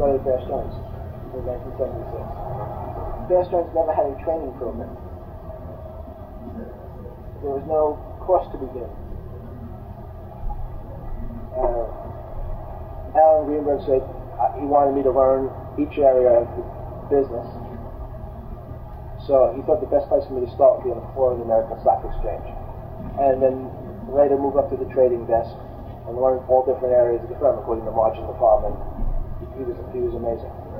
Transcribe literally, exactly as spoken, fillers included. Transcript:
started Bear Stearns in nineteen seventy-six. Bear Stearns never had a training program. There was no course to begin. Uh, Alan Greenberg said uh, he wanted me to learn each area of the business. So he thought the best place for me to start would be on the floor of the American Stock Exchange. And then later move up to the trading desk and learn all different areas of the firm, including the margin department. He was, he was amazing.